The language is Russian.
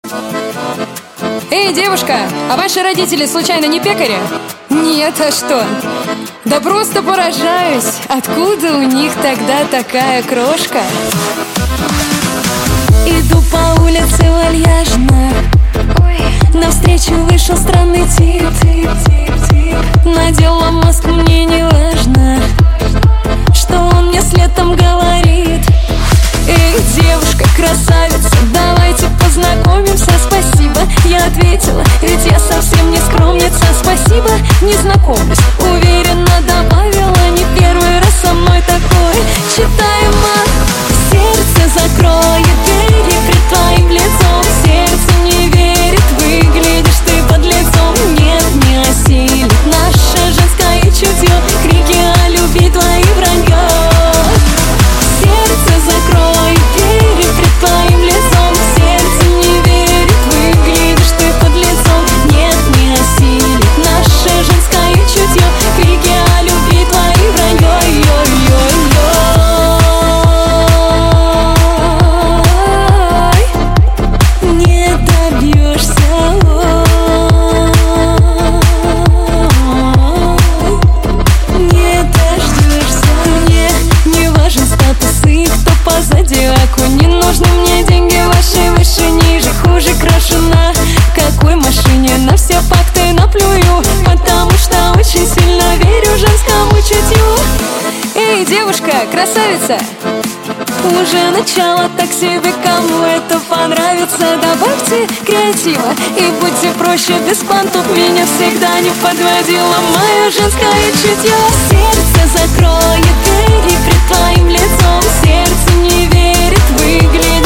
Эй, девушка, а ваши родители случайно не пекари? Нет, а что? Да просто поражаюсь, откуда у них тогда такая крошка? Иду по улице вальяжно, навстречу вышел странный тип. Надела маску, мне не важно, что он мне след там говорит. Эй, девушка, красавица, давайте познакомимся, спасибо. Я ответила, ведь я совсем не скромница. Спасибо, не знакомлюсь, уверенно добавила. Не первый раз со мной такой. Читаемо, сердце закроет двери пред твоим лицом. Сердце не верит, выглядишь ты под лицом. Нет, не осилит наше женское чутье, крики о любви твои вранье. Сердце закроет двери пред твоим лицом. Сердце не верит, выглядишь ты под лицом. Нет, не осилит наше женское чутье, крики о любви твои вранье. Не добьешься, не дождешься. мне не важен статус и кто позади. Аку не нужны мне деньги ваши, выше, ниже, хуже, краше. На какой машине на все факты наплюю, потому что очень сильно верю женскому чутью. Эй, девушка, красавица, Уже начало так себе, кому это понравится. добавьте креатива и будьте проще без понтов. Меня всегда не подводило мое женское чутье. Сердце закроет двери пред твоим лицом. Сердце не верит, выглядит